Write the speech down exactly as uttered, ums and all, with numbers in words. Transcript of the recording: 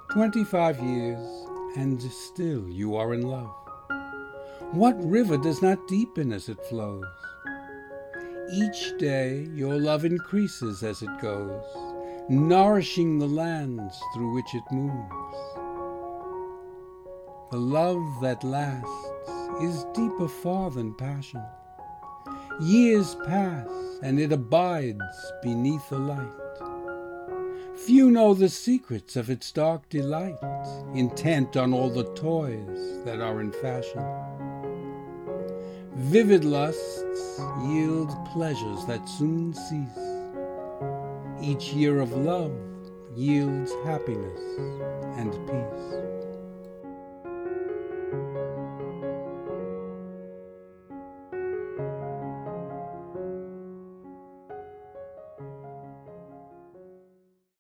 Twenty-five years, and still you are in love. What river does not deepen as it flows? Each day your love increases as it goes, nourishing the lands through which it moves. The love that lasts is deeper far than passion. Years pass, and it abides beneath the light. Few know the secrets of its dark delight, intent on all the toys that are in fashion. Vivid lusts yield pleasures that soon cease. Each year of love yields happiness and peace.